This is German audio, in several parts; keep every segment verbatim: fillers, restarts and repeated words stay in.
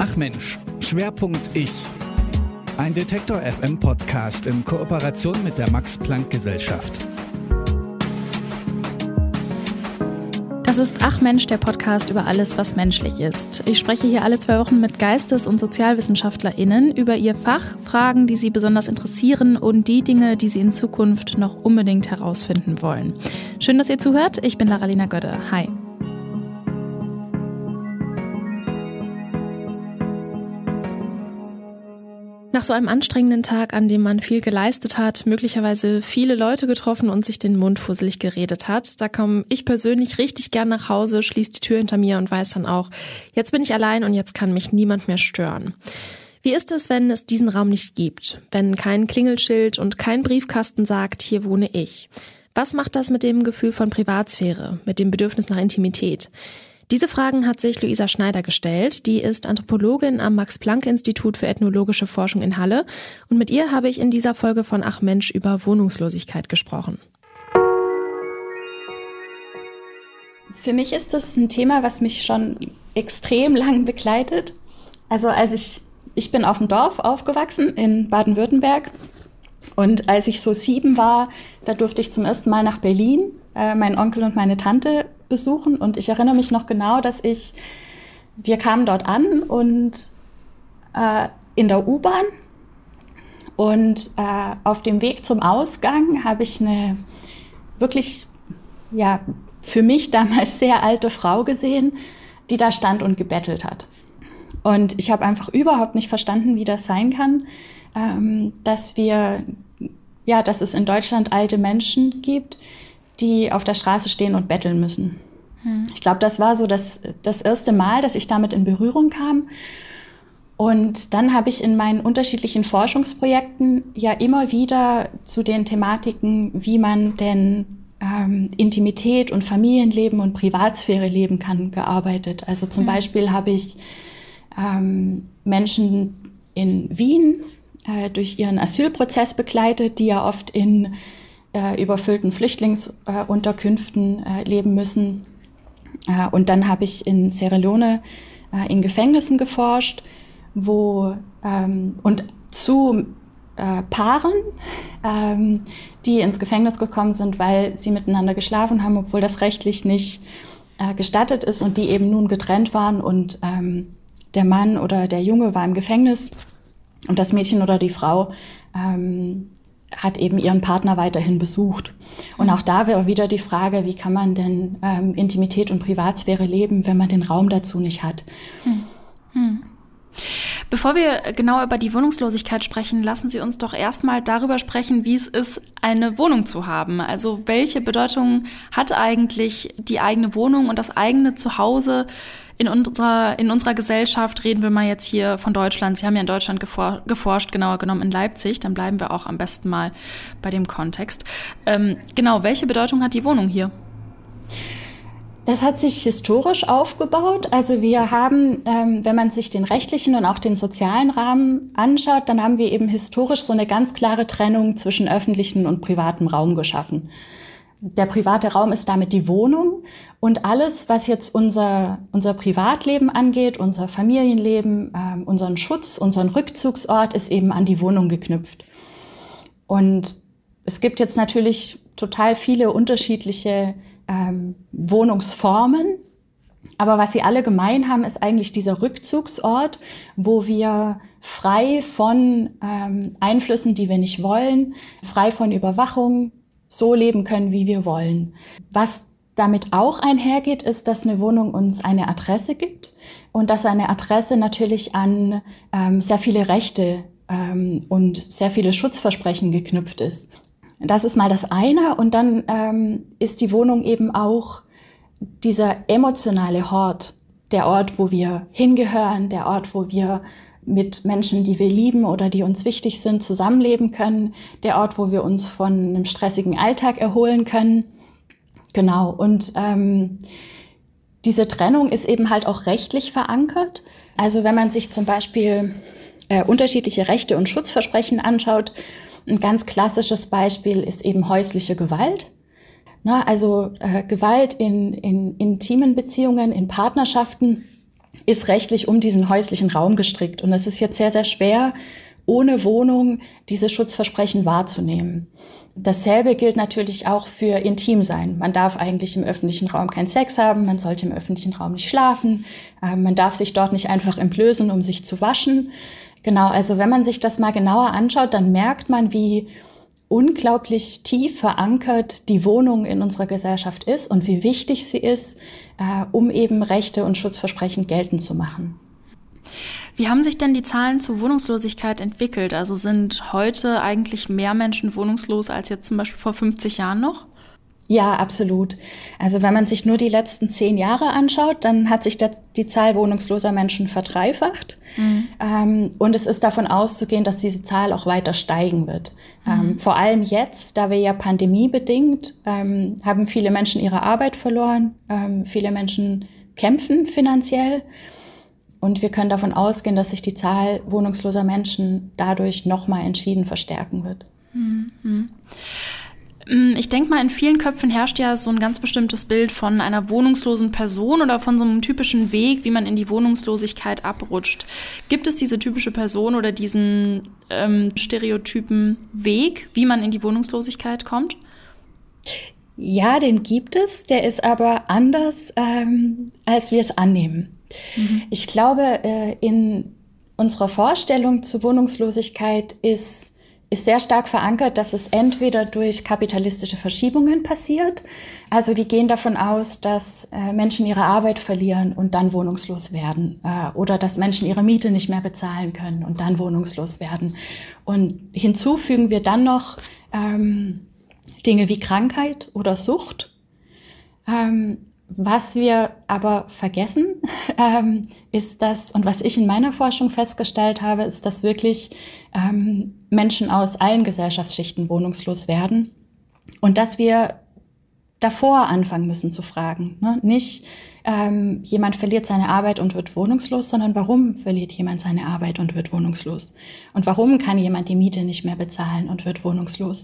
Ach Mensch, Schwerpunkt Ich. Ein Detektor F M Podcast in Kooperation mit der Max-Planck-Gesellschaft. Das ist Ach Mensch, der Podcast über alles, was menschlich ist. Ich spreche hier alle zwei Wochen mit Geistes- und SozialwissenschaftlerInnen über ihr Fach, Fragen, die sie besonders interessieren und die Dinge, die sie in Zukunft noch unbedingt herausfinden wollen. Schön, dass ihr zuhört. Ich bin Lara-Lena Gödde. Hi. Nach so einem anstrengenden Tag, an dem man viel geleistet hat, möglicherweise viele Leute getroffen und sich den Mund fusselig geredet hat, da komme ich persönlich richtig gern nach Hause, schließe die Tür hinter mir und weiß dann auch, jetzt bin ich allein und jetzt kann mich niemand mehr stören. Wie ist es, wenn es diesen Raum nicht gibt? Wenn kein Klingelschild und kein Briefkasten sagt, hier wohne ich? Was macht das mit dem Gefühl von Privatsphäre, mit dem Bedürfnis nach Intimität? Diese Fragen hat sich Luisa Schneider gestellt. Die ist Anthropologin am Max-Planck-Institut für ethnologische Forschung in Halle. Und mit ihr habe ich in dieser Folge von Ach Mensch über Wohnungslosigkeit gesprochen. Für mich ist das ein Thema, was mich schon extrem lang begleitet. Also als ich, ich bin auf dem Dorf aufgewachsen in Baden-Württemberg. Und als ich so sieben war, da durfte ich zum ersten Mal nach Berlin, äh, meinen Onkel und meine Tante besuchen. Und ich erinnere mich noch genau, dass ich, wir kamen dort an und äh, in der U-Bahn. Und äh, auf dem Weg zum Ausgang habe ich eine wirklich, ja, für mich damals sehr alte Frau gesehen, die da stand und gebettelt hat. Und ich habe einfach überhaupt nicht verstanden, wie das sein kann, ähm, dass wir, ja, dass es in Deutschland alte Menschen gibt, die auf der Straße stehen und betteln müssen. Hm. Ich glaube, das war so das, das erste Mal, dass ich damit in Berührung kam. Und dann habe ich in meinen unterschiedlichen Forschungsprojekten ja immer wieder zu den Thematiken, wie man denn ähm, Intimität und Familienleben und Privatsphäre leben kann, gearbeitet. Also zum hm. Beispiel habe ich ähm, Menschen in Wien äh, durch ihren Asylprozess begleitet, die ja oft in äh, überfüllten Flüchtlingsunterkünften äh, leben müssen. Äh, und dann habe ich in Sierra Leone äh, in Gefängnissen geforscht, wo ähm, und zu äh, Paaren, ähm, die ins Gefängnis gekommen sind, weil sie miteinander geschlafen haben, obwohl das rechtlich nicht äh, gestattet ist und die eben nun getrennt waren und ähm, der Mann oder der Junge war im Gefängnis und das Mädchen oder die Frau ähm, hat eben ihren Partner weiterhin besucht. Und auch da wäre wieder die Frage, wie kann man denn ähm, Intimität und Privatsphäre leben, wenn man den Raum dazu nicht hat. Hm. Hm. Bevor wir genau über die Wohnungslosigkeit sprechen, lassen Sie uns doch erstmal darüber sprechen, wie es ist, eine Wohnung zu haben. Also welche Bedeutung hat eigentlich die eigene Wohnung und das eigene Zuhause in unserer, in unserer Gesellschaft? Reden wir mal jetzt hier von Deutschland. Sie haben ja in Deutschland gefor- geforscht, genauer genommen in Leipzig. Dann bleiben wir auch am besten mal bei dem Kontext. Ähm, genau, welche Bedeutung hat die Wohnung hier? Das hat sich historisch aufgebaut. Also wir haben, ähm, wenn man sich den rechtlichen und auch den sozialen Rahmen anschaut, dann haben wir eben historisch so eine ganz klare Trennung zwischen öffentlichem und privatem Raum geschaffen. Der private Raum ist damit die Wohnung und alles, was jetzt unser, unser Privatleben angeht, unser Familienleben, ähm, unseren Schutz, unseren Rückzugsort, ist eben an die Wohnung geknüpft. Und es gibt jetzt natürlich total viele unterschiedliche Ähm, Wohnungsformen. Aber was sie alle gemein haben, ist eigentlich dieser Rückzugsort, wo wir frei von ähm, Einflüssen, die wir nicht wollen, frei von Überwachung, so leben können, wie wir wollen. Was damit auch einhergeht, ist, dass eine Wohnung uns eine Adresse gibt und dass eine Adresse natürlich an ähm, sehr viele Rechte ähm, und sehr viele Schutzversprechen geknüpft ist. Das ist mal das eine. Und dann ähm, ist die Wohnung eben auch dieser emotionale Hort. Der Ort, wo wir hingehören, der Ort, wo wir mit Menschen, die wir lieben oder die uns wichtig sind, zusammenleben können. Der Ort, wo wir uns von einem stressigen Alltag erholen können. Genau. Und ähm, diese Trennung ist eben halt auch rechtlich verankert. Also wenn man sich zum Beispiel äh, unterschiedliche Rechte und Schutzversprechen anschaut, ein ganz klassisches Beispiel ist eben häusliche Gewalt. Na, also äh, Gewalt in, in intimen Beziehungen, in Partnerschaften ist rechtlich um diesen häuslichen Raum gestrickt. Und es ist jetzt sehr, sehr schwer, ohne Wohnung diese Schutzversprechen wahrzunehmen. Dasselbe gilt natürlich auch für Intimsein. Man darf eigentlich im öffentlichen Raum keinen Sex haben, man sollte im öffentlichen Raum nicht schlafen, äh, man darf sich dort nicht einfach entblößen, um sich zu waschen. Genau, also wenn man sich das mal genauer anschaut, dann merkt man, wie unglaublich tief verankert die Wohnung in unserer Gesellschaft ist und wie wichtig sie ist, äh, um eben Rechte und Schutzversprechen geltend zu machen. Wie haben sich denn die Zahlen zur Wohnungslosigkeit entwickelt? Also sind heute eigentlich mehr Menschen wohnungslos als jetzt zum Beispiel vor fünfzig Jahren noch? Ja, absolut. Also wenn man sich nur die letzten zehn Jahre anschaut, dann hat sich der, die Zahl wohnungsloser Menschen verdreifacht. Mhm. Ähm, und es ist davon auszugehen, dass diese Zahl auch weiter steigen wird. Mhm. Ähm, vor allem jetzt, da wir ja pandemiebedingt, ähm, haben viele Menschen ihre Arbeit verloren. Ähm, viele Menschen kämpfen finanziell. Und wir können davon ausgehen, dass sich die Zahl wohnungsloser Menschen dadurch nochmal entschieden verstärken wird. Mhm. Ich denke mal, in vielen Köpfen herrscht ja so ein ganz bestimmtes Bild von einer wohnungslosen Person oder von so einem typischen Weg, wie man in die Wohnungslosigkeit abrutscht. Gibt es diese typische Person oder diesen ähm, stereotypen Weg, wie man in die Wohnungslosigkeit kommt? Ja, den gibt es. Der ist aber anders, ähm, als wir es annehmen. Mhm. Ich glaube, äh, in unserer Vorstellung zur Wohnungslosigkeit ist ist sehr stark verankert, dass es entweder durch kapitalistische Verschiebungen passiert. Also wir gehen davon aus, dass äh, Menschen ihre Arbeit verlieren und dann wohnungslos werden. Äh, oder dass Menschen ihre Miete nicht mehr bezahlen können und dann wohnungslos werden. Und hinzu fügen wir dann noch ähm, Dinge wie Krankheit oder Sucht. Ähm, Was wir aber vergessen, ähm, ist das, und was ich in meiner Forschung festgestellt habe, ist, dass wirklich ähm, Menschen aus allen Gesellschaftsschichten wohnungslos werden und dass wir davor anfangen müssen zu fragen. Ne? Nicht ähm, jemand verliert seine Arbeit und wird wohnungslos, sondern warum verliert jemand seine Arbeit und wird wohnungslos? Und warum kann jemand die Miete nicht mehr bezahlen und wird wohnungslos?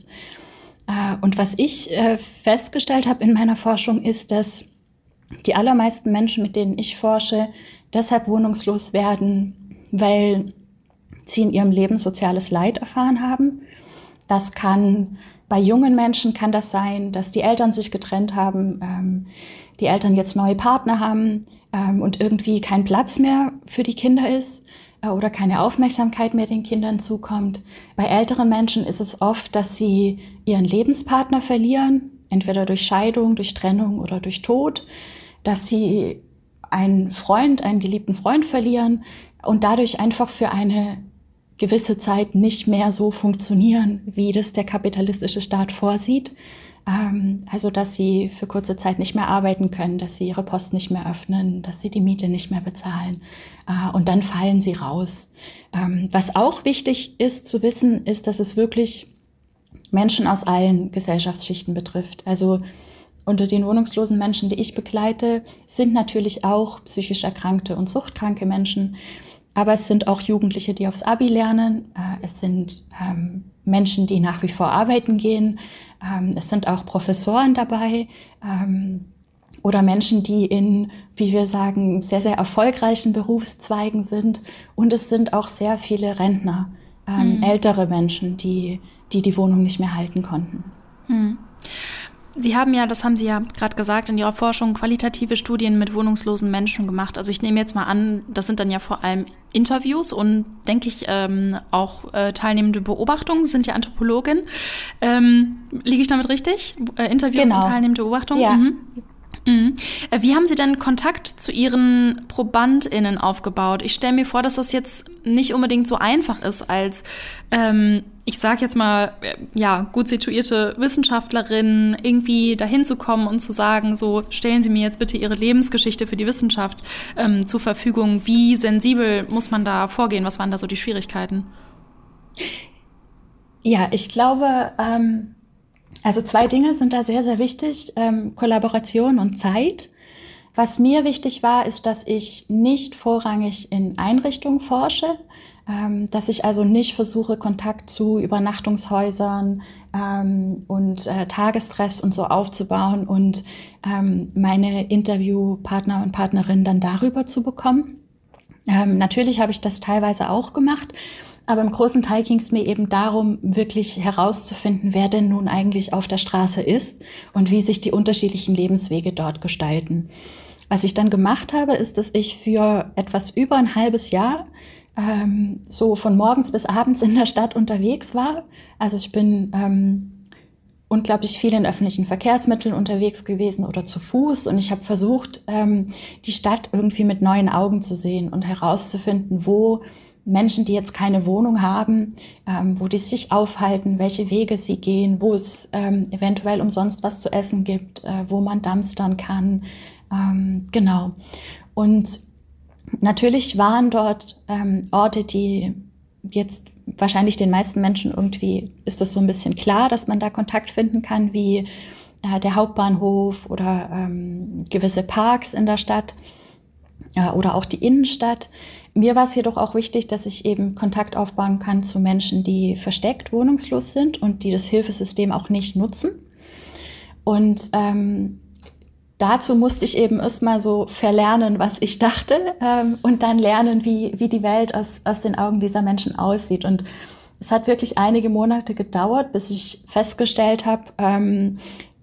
Äh, und was ich äh, festgestellt habe in meiner Forschung ist, dass die allermeisten Menschen, mit denen ich forsche, deshalb wohnungslos werden, weil sie in ihrem Leben soziales Leid erfahren haben. Das kann, bei jungen Menschen kann das sein, dass die Eltern sich getrennt haben, ähm, die Eltern jetzt neue Partner haben ähm, und irgendwie kein Platz mehr für die Kinder ist äh, oder keine Aufmerksamkeit mehr den Kindern zukommt. Bei älteren Menschen ist es oft, dass sie ihren Lebenspartner verlieren, entweder durch Scheidung, durch Trennung oder durch Tod, dass sie einen Freund, einen geliebten Freund verlieren und dadurch einfach für eine gewisse Zeit nicht mehr so funktionieren, wie das der kapitalistische Staat vorsieht. Ähm, also, dass sie für kurze Zeit nicht mehr arbeiten können, dass sie ihre Post nicht mehr öffnen, dass sie die Miete nicht mehr bezahlen. Äh, und dann fallen sie raus. Ähm, was auch wichtig ist zu wissen, ist, dass es wirklich Menschen aus allen Gesellschaftsschichten betrifft. Also unter den wohnungslosen Menschen, die ich begleite, sind natürlich auch psychisch erkrankte und suchtkranke Menschen. Aber es sind auch Jugendliche, die aufs Abi lernen. Es sind ähm, Menschen, die nach wie vor arbeiten gehen. Ähm, es sind auch Professoren dabei. Ähm, oder Menschen, die in, wie wir sagen, sehr, sehr erfolgreichen Berufszweigen sind. Und es sind auch sehr viele Rentner, ähm, mhm. ältere Menschen, die, die die Wohnung nicht mehr halten konnten. Mhm. Sie haben ja, das haben Sie ja gerade gesagt, in Ihrer Forschung qualitative Studien mit wohnungslosen Menschen gemacht. Also ich nehme jetzt mal an, das sind dann ja vor allem Interviews und, denke ich, ähm, auch äh, teilnehmende Beobachtungen. Sie sind ja Anthropologin. Ähm, liege ich damit richtig? Äh, Interviews genau. und teilnehmende Beobachtungen? Ja. Mhm. Mhm. Wie haben Sie denn Kontakt zu Ihren ProbandInnen aufgebaut? Ich stelle mir vor, dass das jetzt nicht unbedingt so einfach ist, als, ähm, ich sage jetzt mal, ja, gut situierte Wissenschaftlerin irgendwie dahin zu kommen und zu sagen, so, stellen Sie mir jetzt bitte Ihre Lebensgeschichte für die Wissenschaft ähm, zur Verfügung. Wie sensibel muss man da vorgehen? Was waren da so die Schwierigkeiten? Ja, ich glaube, ähm Also zwei Dinge sind da sehr, sehr wichtig, ähm, Kollaboration und Zeit. Was mir wichtig war, ist, dass ich nicht vorrangig in Einrichtungen forsche, ähm, dass ich also nicht versuche, Kontakt zu Übernachtungshäusern ähm, und äh, Tagestreffs und so aufzubauen und ähm, meine Interviewpartner und Partnerinnen dann darüber zu bekommen. Ähm, natürlich habe ich das teilweise auch gemacht, aber im großen Teil ging es mir eben darum, wirklich herauszufinden, wer denn nun eigentlich auf der Straße ist und wie sich die unterschiedlichen Lebenswege dort gestalten. Was ich dann gemacht habe, ist, dass ich für etwas über ein halbes Jahr ähm, so von morgens bis abends in der Stadt unterwegs war. Also ich bin ähm, unglaublich viel in öffentlichen Verkehrsmitteln unterwegs gewesen oder zu Fuß. Und ich habe versucht, ähm, die Stadt irgendwie mit neuen Augen zu sehen und herauszufinden, wo Menschen, die jetzt keine Wohnung haben, ähm, wo die sich aufhalten, welche Wege sie gehen, wo es ähm, eventuell umsonst was zu essen gibt, äh, wo man dumpstern kann. Ähm, genau. Und natürlich waren dort ähm, Orte, die jetzt wahrscheinlich den meisten Menschen irgendwie, ist das so ein bisschen klar, dass man da Kontakt finden kann, wie äh, der Hauptbahnhof oder ähm, gewisse Parks in der Stadt äh, oder auch die Innenstadt. Mir war es jedoch auch wichtig, dass ich eben Kontakt aufbauen kann zu Menschen, die versteckt wohnungslos sind und die das Hilfesystem auch nicht nutzen. Und ähm, dazu musste ich eben erstmal so verlernen, was ich dachte, ähm, und dann lernen, wie, wie die Welt aus, aus den Augen dieser Menschen aussieht. Und es hat wirklich einige Monate gedauert, bis ich festgestellt habe, ähm,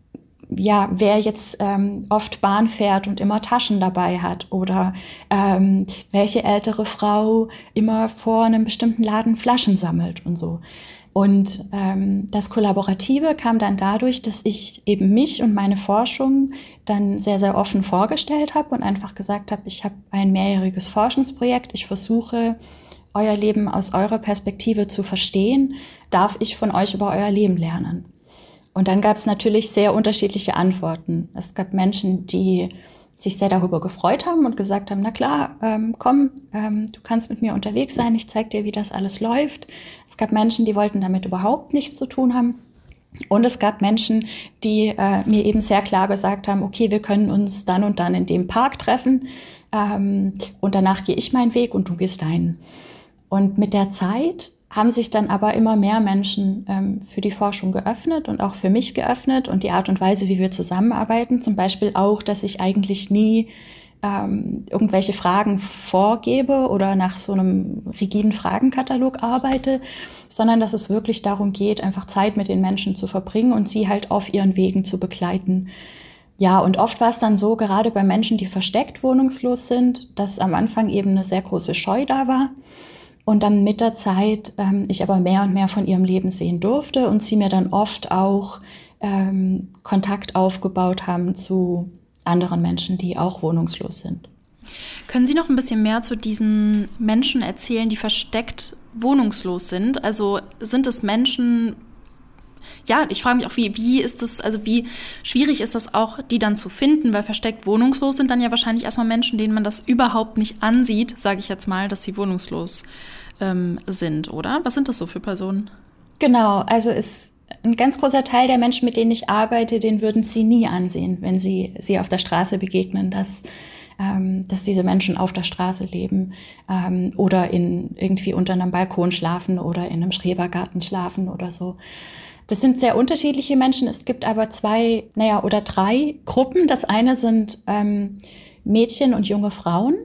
ja, wer jetzt ähm, oft Bahn fährt und immer Taschen dabei hat oder ähm, welche ältere Frau immer vor einem bestimmten Laden Flaschen sammelt und so. Und ähm, das Kollaborative kam dann dadurch, dass ich eben mich und meine Forschung dann sehr, sehr offen vorgestellt habe und einfach gesagt habe, ich habe ein mehrjähriges Forschungsprojekt, ich versuche, euer Leben aus eurer Perspektive zu verstehen, darf ich von euch über euer Leben lernen? Und dann gab es natürlich sehr unterschiedliche Antworten. Es gab Menschen, die sich sehr darüber gefreut haben und gesagt haben, na klar, ähm, komm, ähm, du kannst mit mir unterwegs sein, ich zeig dir, wie das alles läuft. Es gab Menschen, die wollten damit überhaupt nichts zu tun haben. Und es gab Menschen, die äh, mir eben sehr klar gesagt haben, okay, wir können uns dann und dann in dem Park treffen ähm, und danach gehe ich meinen Weg und du gehst deinen. Und mit der Zeit haben sich dann aber immer mehr Menschen ähm, für die Forschung geöffnet und auch für mich geöffnet und die Art und Weise, wie wir zusammenarbeiten, zum Beispiel auch, dass ich eigentlich nie ähm, irgendwelche Fragen vorgebe oder nach so einem rigiden Fragenkatalog arbeite, sondern dass es wirklich darum geht, einfach Zeit mit den Menschen zu verbringen und sie halt auf ihren Wegen zu begleiten. Ja, und oft war es dann so, gerade bei Menschen, die versteckt wohnungslos sind, dass am Anfang eben eine sehr große Scheu da war. Und dann mit der Zeit ähm, ich aber mehr und mehr von ihrem Leben sehen durfte und sie mir dann oft auch ähm, Kontakt aufgebaut haben zu anderen Menschen, die auch wohnungslos sind. Können Sie noch ein bisschen mehr zu diesen Menschen erzählen, die versteckt wohnungslos sind? Also sind es Menschen, ja, ich frage mich auch, wie, wie ist das, also wie schwierig ist das auch, die dann zu finden, weil versteckt wohnungslos sind dann ja wahrscheinlich erstmal Menschen, denen man das überhaupt nicht ansieht, sage ich jetzt mal, dass sie wohnungslos ähm, sind, oder? Was sind das so für Personen? Genau, also ist ein ganz großer Teil der Menschen, mit denen ich arbeite, den würden Sie nie ansehen, wenn Sie sie auf der Straße begegnen, dass ähm, dass diese Menschen auf der Straße leben ähm, oder in irgendwie unter einem Balkon schlafen oder in einem Schrebergarten schlafen oder so. Das sind sehr unterschiedliche Menschen. Es gibt aber zwei, naja, oder drei Gruppen. Das eine sind ähm, Mädchen und junge Frauen.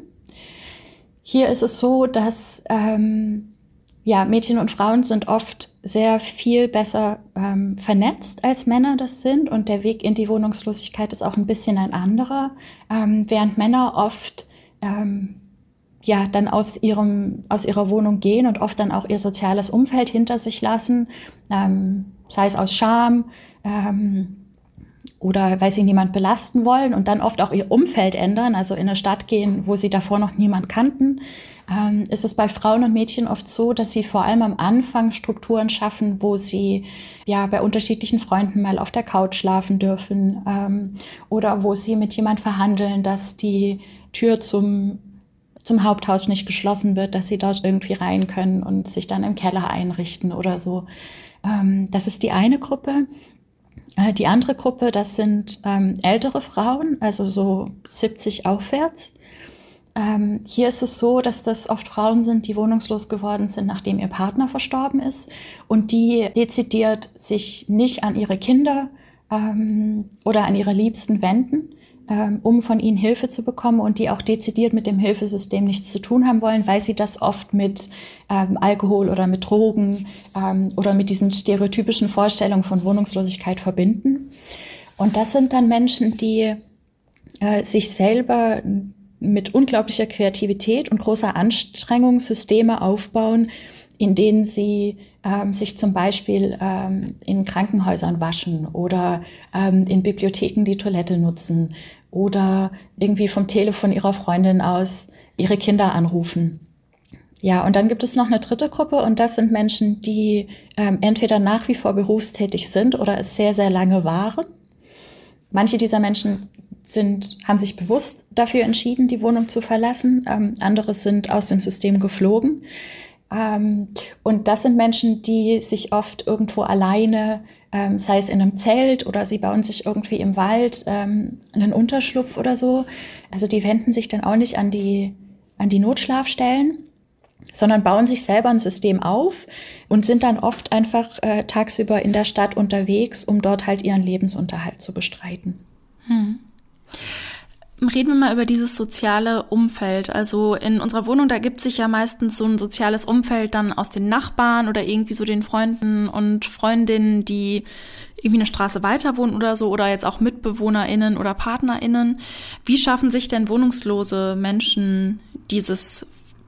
Hier ist es so, dass ähm, ja, Mädchen und Frauen sind oft sehr viel besser ähm, vernetzt, als Männer das sind. Und der Weg in die Wohnungslosigkeit ist auch ein bisschen ein anderer. Ähm, während Männer oft ähm, ja dann aus ihrem aus ihrer Wohnung gehen und oft dann auch ihr soziales Umfeld hinter sich lassen, ähm, sei es aus Scham ähm, oder weil sie niemand belasten wollen und dann oft auch ihr Umfeld ändern, also in eine Stadt gehen, wo sie davor noch niemand kannten, ähm, ist es bei Frauen und Mädchen oft so, dass sie vor allem am Anfang Strukturen schaffen, wo sie ja bei unterschiedlichen Freunden mal auf der Couch schlafen dürfen ähm, oder wo sie mit jemand verhandeln, dass die Tür zum zum Haupthaus nicht geschlossen wird, dass sie dort irgendwie rein können und sich dann im Keller einrichten oder so. Ähm, das ist die eine Gruppe. Äh, die andere Gruppe, das sind ähm, ältere Frauen, also so siebzig aufwärts. Ähm, hier ist es so, dass das oft Frauen sind, die wohnungslos geworden sind, nachdem ihr Partner verstorben ist und die dezidiert sich nicht an ihre Kinder ähm, oder an ihre Liebsten wenden, ähm, um von ihnen Hilfe zu bekommen und die auch dezidiert mit dem Hilfesystem nichts zu tun haben wollen, weil sie das oft mit ähm, Alkohol oder mit Drogen ähm, oder mit diesen stereotypischen Vorstellungen von Wohnungslosigkeit verbinden. Und das sind dann Menschen, die äh, sich selber mit unglaublicher Kreativität und großer Anstrengung Systeme aufbauen, in denen sie ähm, sich zum Beispiel ähm, in Krankenhäusern waschen oder ähm, in Bibliotheken die Toilette nutzen oder irgendwie vom Telefon ihrer Freundin aus ihre Kinder anrufen. Ja, und dann gibt es noch eine dritte Gruppe und das sind Menschen, die ähm, entweder nach wie vor berufstätig sind oder es sehr, sehr lange waren. Manche dieser Menschen sind, haben sich bewusst dafür entschieden, die Wohnung zu verlassen. Ähm, andere sind aus dem System geflogen. Ähm, und das sind Menschen, die sich oft irgendwo alleine, ähm, sei es in einem Zelt oder sie bauen sich irgendwie im Wald ähm, einen Unterschlupf oder so. Also die wenden sich dann auch nicht an die, an die Notschlafstellen, sondern bauen sich selber ein System auf und sind dann oft einfach äh, tagsüber in der Stadt unterwegs, um dort halt ihren Lebensunterhalt zu bestreiten. Hm. Reden wir mal über dieses soziale Umfeld. Also in unserer Wohnung, da gibt sich ja meistens so ein soziales Umfeld dann aus den Nachbarn oder irgendwie so den Freunden und Freundinnen, die irgendwie eine Straße weiter wohnen oder so oder jetzt auch MitbewohnerInnen oder PartnerInnen. Wie schaffen sich denn wohnungslose Menschen dieses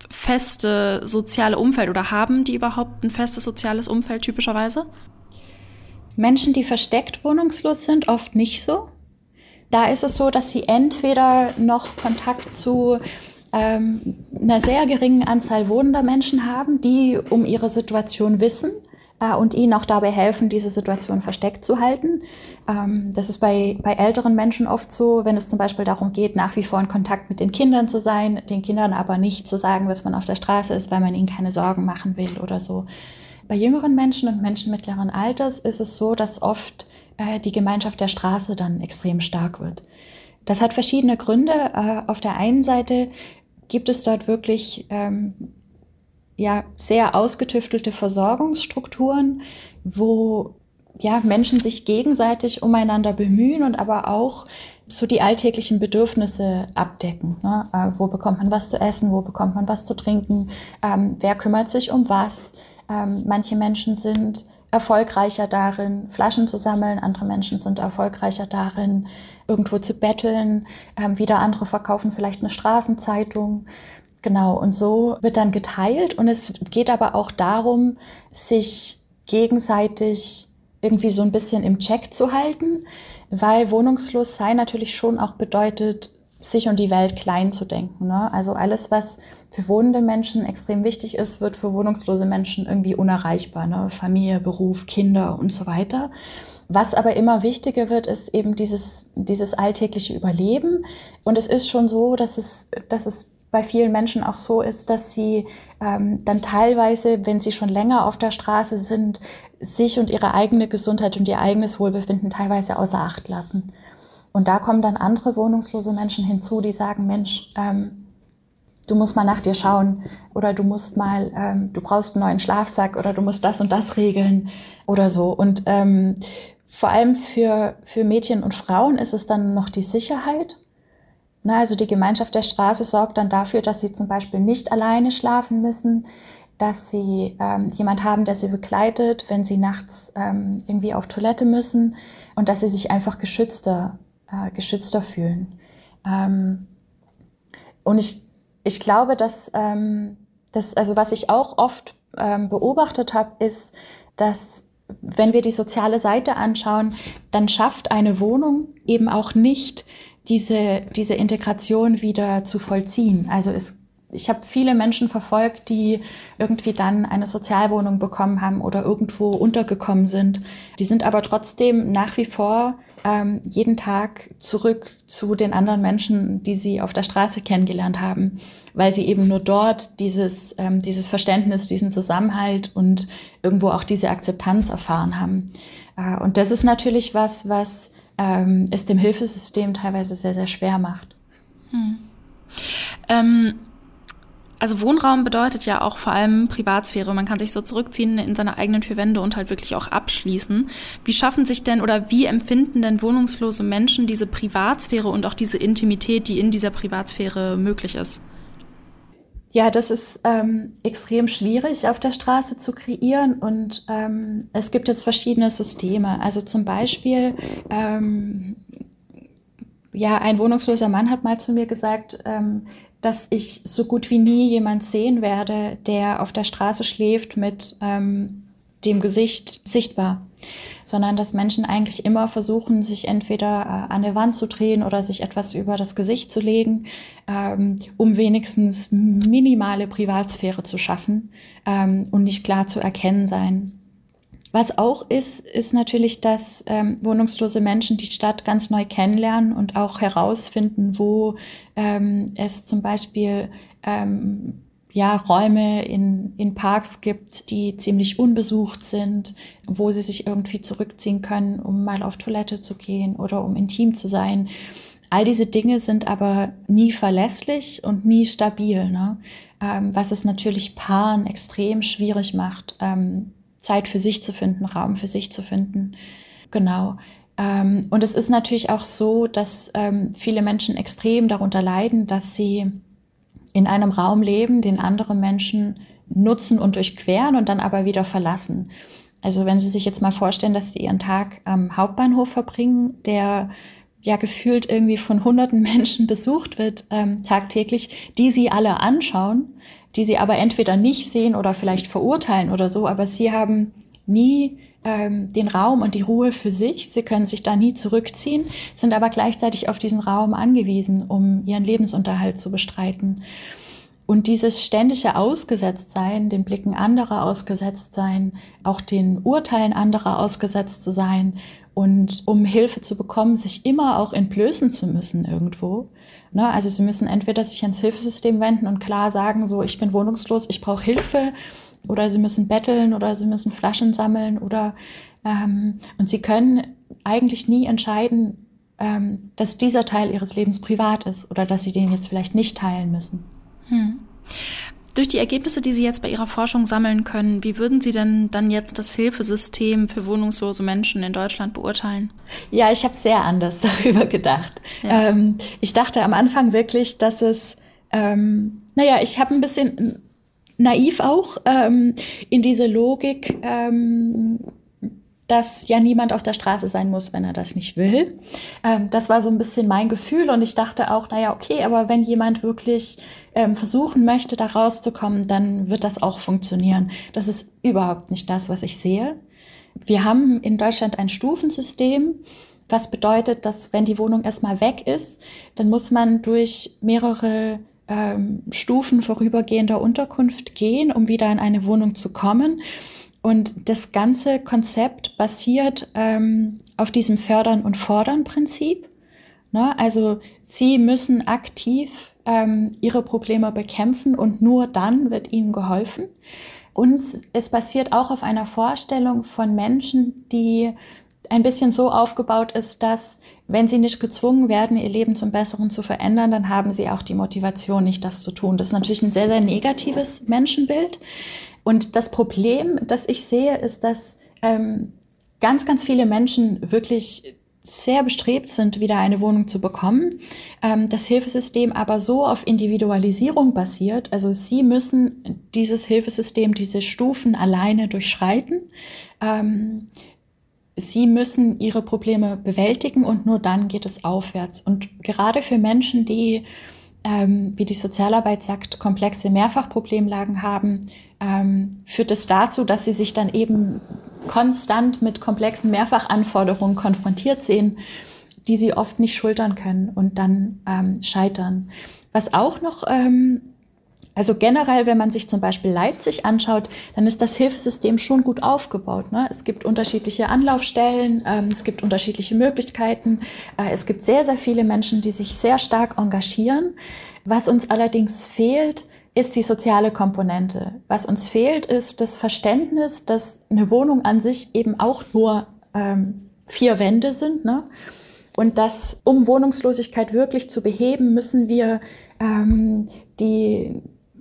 feste soziale Umfeld oder haben die überhaupt ein festes soziales Umfeld typischerweise? Menschen, die versteckt wohnungslos sind, oft nicht so. Da ist es so, dass sie entweder noch Kontakt zu ähm, einer sehr geringen Anzahl wohnender Menschen haben, die um ihre Situation wissen äh, und ihnen auch dabei helfen, diese Situation versteckt zu halten. Ähm, das ist bei, bei älteren Menschen oft so, wenn es zum Beispiel darum geht, nach wie vor in Kontakt mit den Kindern zu sein, den Kindern aber nicht zu sagen, dass man auf der Straße ist, weil man ihnen keine Sorgen machen will oder so. Bei jüngeren Menschen und Menschen mittleren Alters ist es so, dass oft die Gemeinschaft der Straße dann extrem stark wird. Das hat verschiedene Gründe. Auf der einen Seite gibt es dort wirklich ähm, ja, sehr ausgetüftelte Versorgungsstrukturen, wo ja, Menschen sich gegenseitig umeinander bemühen und aber auch so die alltäglichen Bedürfnisse abdecken. Ne? Äh, wo bekommt man was zu essen, wo bekommt man was zu trinken, ähm, wer kümmert sich um was. Ähm, manche Menschen sind erfolgreicher darin, Flaschen zu sammeln. Andere Menschen sind erfolgreicher darin, irgendwo zu betteln. Ähm, wieder andere verkaufen vielleicht eine Straßenzeitung. Genau, und so wird dann geteilt. Und es geht aber auch darum, sich gegenseitig irgendwie so ein bisschen im Check zu halten, weil wohnungslos sein natürlich schon auch bedeutet, sich und die Welt klein zu denken. Ne? Also alles, was für wohnende Menschen extrem wichtig ist, wird für wohnungslose Menschen irgendwie unerreichbar. Ne? Familie, Beruf, Kinder und so weiter. Was aber immer wichtiger wird, ist eben dieses, dieses alltägliche Überleben. Und es ist schon so, dass es, dass es bei vielen Menschen auch so ist, dass sie ähm, dann teilweise, wenn sie schon länger auf der Straße sind, sich und ihre eigene Gesundheit und ihr eigenes Wohlbefinden teilweise außer Acht lassen. Und da kommen dann andere wohnungslose Menschen hinzu, die sagen, Mensch, ähm, du musst mal nach dir schauen oder du musst mal, ähm, du brauchst einen neuen Schlafsack oder du musst das und das regeln oder so. Und ähm, vor allem für, für Mädchen und Frauen ist es dann noch die Sicherheit. Na, also die Gemeinschaft der Straße sorgt dann dafür, dass sie zum Beispiel nicht alleine schlafen müssen, dass sie ähm, jemand haben, der sie begleitet, wenn sie nachts ähm, irgendwie auf Toilette müssen und dass sie sich einfach geschützter Äh, geschützter fühlen. Ähm, und ich, ich glaube, dass, ähm, dass, also was ich auch oft ähm, beobachtet habe, ist, dass wenn wir die soziale Seite anschauen, dann schafft eine Wohnung eben auch nicht, diese, diese Integration wieder zu vollziehen. Also es Ich habe viele Menschen verfolgt, die irgendwie dann eine Sozialwohnung bekommen haben oder irgendwo untergekommen sind. Die sind aber trotzdem nach wie vor ähm, jeden Tag zurück zu den anderen Menschen, die sie auf der Straße kennengelernt haben, weil sie eben nur dort dieses, ähm, dieses Verständnis, diesen Zusammenhalt und irgendwo auch diese Akzeptanz erfahren haben. Äh, und das ist natürlich was, was ähm, es dem Hilfesystem teilweise sehr, sehr schwer macht. Hm. Ähm Also Wohnraum bedeutet ja auch vor allem Privatsphäre. Man kann sich so zurückziehen in seine eigenen vier Wände und halt wirklich auch abschließen. Wie schaffen sich denn oder wie empfinden denn wohnungslose Menschen diese Privatsphäre und auch diese Intimität, die in dieser Privatsphäre möglich ist? Ja, das ist ähm, extrem schwierig auf der Straße zu kreieren und ähm, es gibt jetzt verschiedene Systeme. Also zum Beispiel, ähm, ja, ein wohnungsloser Mann hat mal zu mir gesagt, ähm, dass ich so gut wie nie jemand sehen werde, der auf der Straße schläft mit ähm, dem Gesicht sichtbar, sondern dass Menschen eigentlich immer versuchen, sich entweder äh, an der Wand zu drehen oder sich etwas über das Gesicht zu legen, ähm, um wenigstens minimale Privatsphäre zu schaffen ähm, und nicht klar zu erkennen sein. Was auch ist, ist natürlich, dass ähm, wohnungslose Menschen die Stadt ganz neu kennenlernen und auch herausfinden, wo ähm, es zum Beispiel ähm, ja, Räume in, in Parks gibt, die ziemlich unbesucht sind, wo sie sich irgendwie zurückziehen können, um mal auf Toilette zu gehen oder um intim zu sein. All diese Dinge sind aber nie verlässlich und nie stabil, ne? Ähm, was es natürlich Paaren extrem schwierig macht, ähm, Zeit für sich zu finden, Raum für sich zu finden. Genau. Ähm, und es ist natürlich auch so, dass ähm, viele Menschen extrem darunter leiden, dass sie in einem Raum leben, den andere Menschen nutzen und durchqueren und dann aber wieder verlassen. Also wenn Sie sich jetzt mal vorstellen, dass Sie Ihren Tag am Hauptbahnhof verbringen, der ja gefühlt irgendwie von hunderten Menschen besucht wird ähm, tagtäglich, die Sie alle anschauen, die Sie aber entweder nicht sehen oder vielleicht verurteilen oder so, aber Sie haben nie ähm, den Raum und die Ruhe für sich. Sie können sich da nie zurückziehen, sind aber gleichzeitig auf diesen Raum angewiesen, um ihren Lebensunterhalt zu bestreiten. Und dieses ständige Ausgesetztsein, den Blicken anderer ausgesetzt sein, auch den Urteilen anderer ausgesetzt zu sein und um Hilfe zu bekommen, sich immer auch entblößen zu müssen irgendwo. Ne? Also sie müssen entweder sich ans Hilfesystem wenden und klar sagen, so, ich bin wohnungslos, ich brauche Hilfe, oder sie müssen betteln oder sie müssen Flaschen sammeln oder ähm, und sie können eigentlich nie entscheiden, ähm, dass dieser Teil ihres Lebens privat ist oder dass sie den jetzt vielleicht nicht teilen müssen. Hm. Durch die Ergebnisse, die Sie jetzt bei Ihrer Forschung sammeln können, wie würden Sie denn dann jetzt das Hilfesystem für wohnungslose Menschen in Deutschland beurteilen? Ja, ich habe sehr anders darüber gedacht. Ja. Ähm, ich dachte am Anfang wirklich, dass es, ähm, naja, ich habe ein bisschen naiv auch ähm, in diese Logik, ähm, dass ja niemand auf der Straße sein muss, wenn er das nicht will. Ähm, das war so ein bisschen mein Gefühl und ich dachte auch, naja, okay, aber wenn jemand wirklich ähm, versuchen möchte, da rauszukommen, dann wird das auch funktionieren. Das ist überhaupt nicht das, was ich sehe. Wir haben in Deutschland ein Stufensystem, was bedeutet, dass wenn die Wohnung erstmal weg ist, dann muss man durch mehrere ähm, Stufen vorübergehender Unterkunft gehen, um wieder in eine Wohnung zu kommen. Und das ganze Konzept basiert ähm, auf diesem Fördern- und Fordern-Prinzip. Ne? Also Sie müssen aktiv ähm, Ihre Probleme bekämpfen und nur dann wird Ihnen geholfen. Und es basiert auch auf einer Vorstellung von Menschen, die ein bisschen so aufgebaut ist, dass wenn sie nicht gezwungen werden, ihr Leben zum Besseren zu verändern, dann haben sie auch die Motivation, nicht das zu tun. Das ist natürlich ein sehr, sehr negatives Menschenbild. Und das Problem, das ich sehe, ist, dass ähm, ganz, ganz viele Menschen wirklich sehr bestrebt sind, wieder eine Wohnung zu bekommen. Ähm, das Hilfesystem aber so auf Individualisierung basiert. Also sie müssen dieses Hilfesystem, diese Stufen alleine durchschreiten. Ähm, sie müssen ihre Probleme bewältigen und nur dann geht es aufwärts. Und gerade für Menschen, die, ähm, wie die Sozialarbeit sagt, komplexe Mehrfachproblemlagen haben, ähm, führt es dazu, dass sie sich dann eben konstant mit komplexen Mehrfachanforderungen konfrontiert sehen, die sie oft nicht schultern können und dann ähm, scheitern. Was auch noch, ähm, also generell, wenn man sich zum Beispiel Leipzig anschaut, dann ist das Hilfesystem schon gut aufgebaut. Ne? Es gibt unterschiedliche Anlaufstellen, ähm, es gibt unterschiedliche Möglichkeiten, äh, es gibt sehr, sehr viele Menschen, die sich sehr stark engagieren. Was uns allerdings fehlt, ist die soziale Komponente. Was uns fehlt, ist das Verständnis, dass eine Wohnung an sich eben auch nur ähm, vier Wände sind, ne? Und dass, um Wohnungslosigkeit wirklich zu beheben, müssen wir ähm, die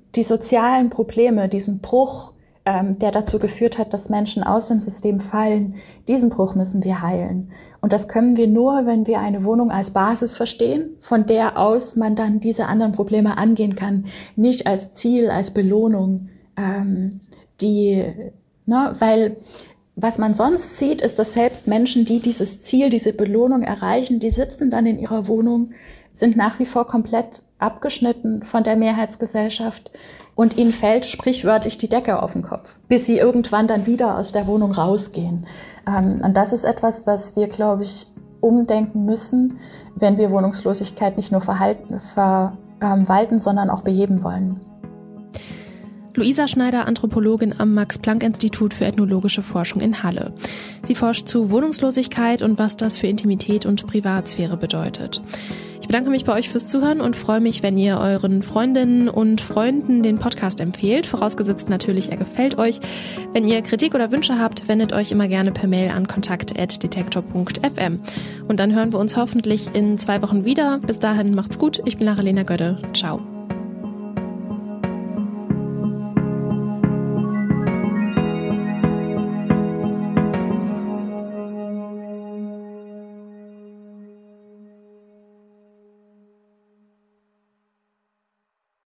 die sozialen Probleme, diesen Bruch, ähm, der dazu geführt hat, dass Menschen aus dem System fallen, diesen Bruch müssen wir heilen. Und das können wir nur, wenn wir eine Wohnung als Basis verstehen, von der aus man dann diese anderen Probleme angehen kann, nicht als Ziel, als Belohnung, ähm, die, ne, weil was man sonst sieht, ist, dass selbst Menschen, die dieses Ziel, diese Belohnung erreichen, die sitzen dann in ihrer Wohnung, sind nach wie vor komplett abgeschnitten von der Mehrheitsgesellschaft und ihnen fällt sprichwörtlich die Decke auf den Kopf, bis sie irgendwann dann wieder aus der Wohnung rausgehen. Und das ist etwas, was wir, glaube ich, umdenken müssen, wenn wir Wohnungslosigkeit nicht nur verhalten, verwalten, sondern auch beheben wollen. Luisa Schneider, Anthropologin am Max-Planck-Institut für ethnologische Forschung in Halle. Sie forscht zu Wohnungslosigkeit und was das für Intimität und Privatsphäre bedeutet. Ich bedanke mich bei euch fürs Zuhören und freue mich, wenn ihr euren Freundinnen und Freunden den Podcast empfehlt, vorausgesetzt natürlich, er gefällt euch. Wenn ihr Kritik oder Wünsche habt, wendet euch immer gerne per Mail an kontakt at detektor punkt f m. Und dann hören wir uns hoffentlich in zwei Wochen wieder. Bis dahin macht's gut. Ich bin Lara-Lena Gödde. Ciao.